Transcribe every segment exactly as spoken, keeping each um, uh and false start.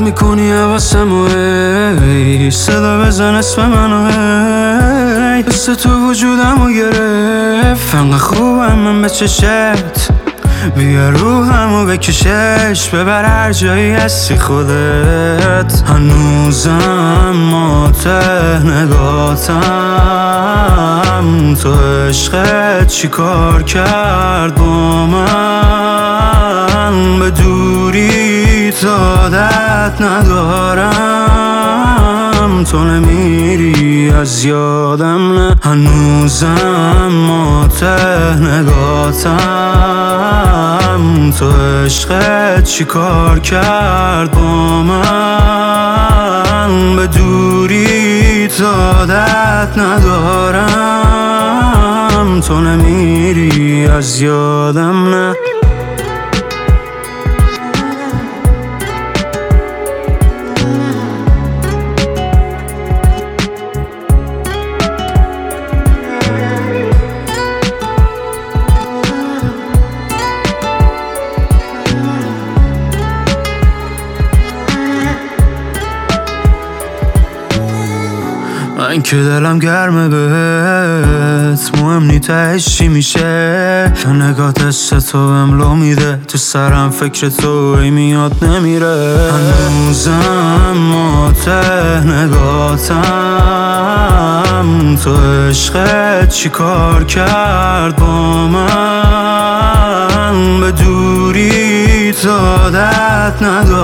میکنی حواسمو ای صدا بزن اسم منو ای حس تو وجودمو گرفت انقدر خوبم من به چشت بیا روحمو بکشش ببر هر جایی هستی خودت هنوزم ماته نگاتم تو عشقت چی کار کرد با من به دوری عادت ندارم تو نمیری از یادم نه هنوزم ماته نگاتم تو عشقت چی کار کرد با من به دوری عادت ندارم تو نمیری از یادم نه من که دلم گرمه بهت مهم نی تهش چی میشه نگاه دست تو املو میده تو سرم فکر تو ای میاد نمیره هنوزم ماته نگاتم تو عشقت چی کار کرد با من به دوری عادت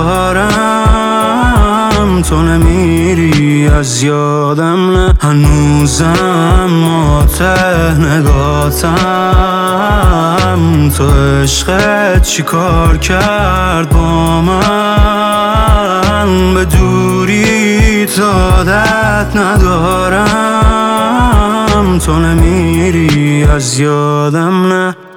ندارم تو نمیری از یادم نه هنوزم ماته نگاتم تو عشقت چی کار کرد با من به دوری عادت ندارم تو نمیری از یادم نه